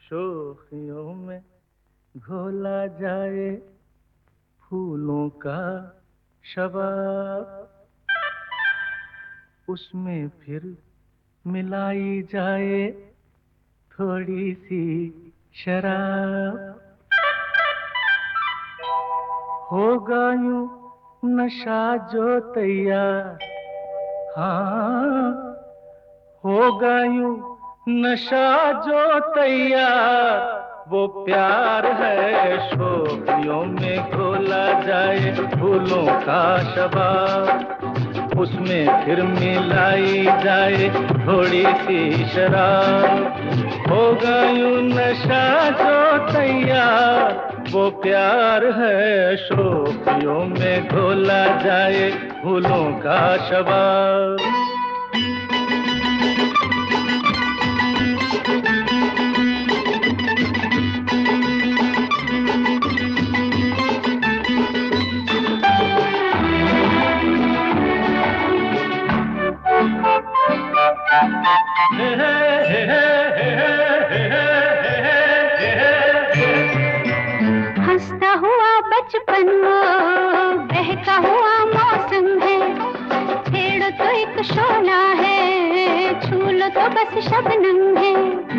शोखियों में घोला जाए फूलों का शबाब, उसमें फिर मिलाई जाए थोड़ी सी शराब। होगा यूं नशा जो तैयार, हाँ होगा यूं नशा जो तैयार, वो प्यार है शोखियों में घोला जाए फूलों का शबाब, उसमें फिर मिलाई जाए थोड़ी सी शराब। होगा यूं नशा जो तैयार, वो प्यार है शोखियों में घोला जाए फूलों का शबाब। हंसता हुआ बचपन वो बहका हुआ मौसम है, छेड़ो तो एक शोला है, छू लो तो बस शबनम है।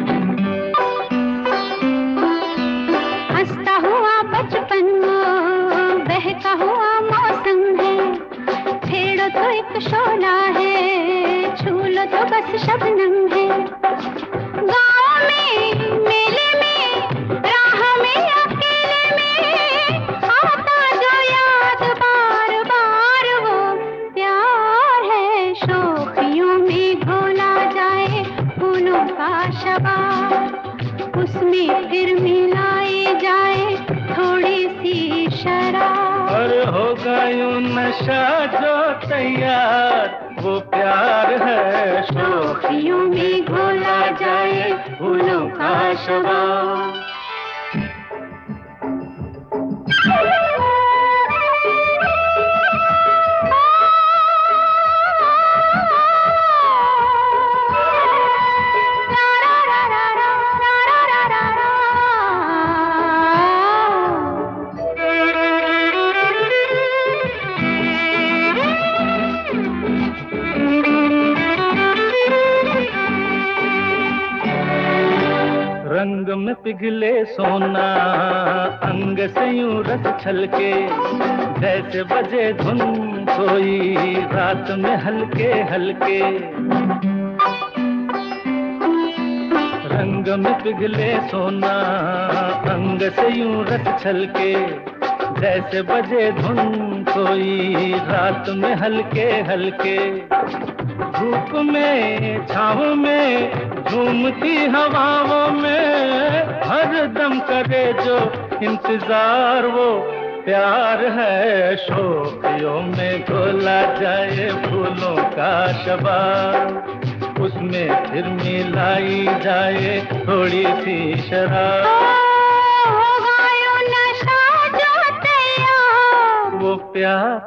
हंसता हुआ बचपन वो बहका हुआ मौसम है, छेड़ो तो एक शोला है, छू लो तो बस शबनम है। गाँव में मेले में राह में अकेले में आता जो याद बार बार, वो प्यार है शोखियों में घोला जाए फूलों का शबाब, उसमें फिर मिलाई जाए थोड़ी सी शराब। और होगा यूं नशा जो तैयार, वो प्यार है शोखियों में घोला जाए फूलों का शबाब। रंग में पिघले सोना अंग से यूं रस छलके, जैसे बजे धुन कोई रात में हल्के हल्के। रंग में पिघले सोना अंग से यूं रस छलके, जैसे बजे धुन कोई रात में हल्के हल्के। धूप में छाँव में झूमती हवाओं में हर दम करे जो इंतजार, वो प्यार है शोखियों में घोला जाए फूलों का शबाब, उसमें फिर मिलाई जाए थोड़ी सी शराब। होगा यूं नशा जो तैयार, वो प्यार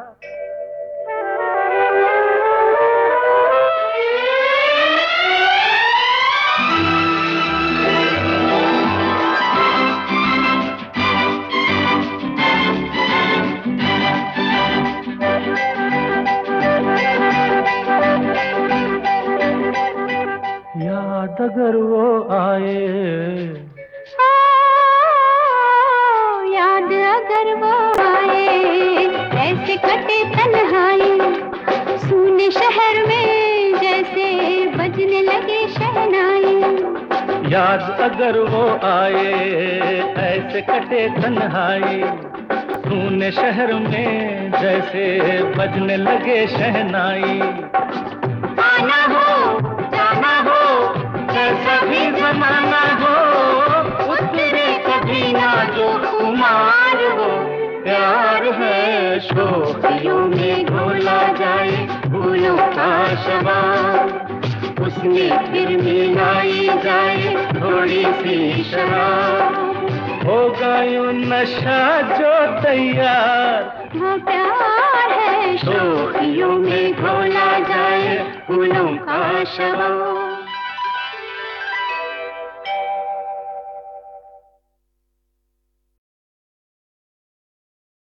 याद अगर वो आए, याद अगर वो आए, ऐसे कटे तन्हाई सूने शहर में जैसे बजने लगे शहनाई। याद अगर वो आए ऐसे कटे तन्हाई, सूने शहर में जैसे बजने लगे शहनाई। आना हो जाना हो कैसा भी जमाना हो, उतरे कभी ना जो कुमार, वो प्यार है शोखियों में घोला जाए फूलों का शबाब, उसमें फिर मिलाई जाए थोड़ी सी शराब। होगा यूं नशा जो तैयार, वो प्यार है शोखियों में घोला जाए फूलों का शबाब।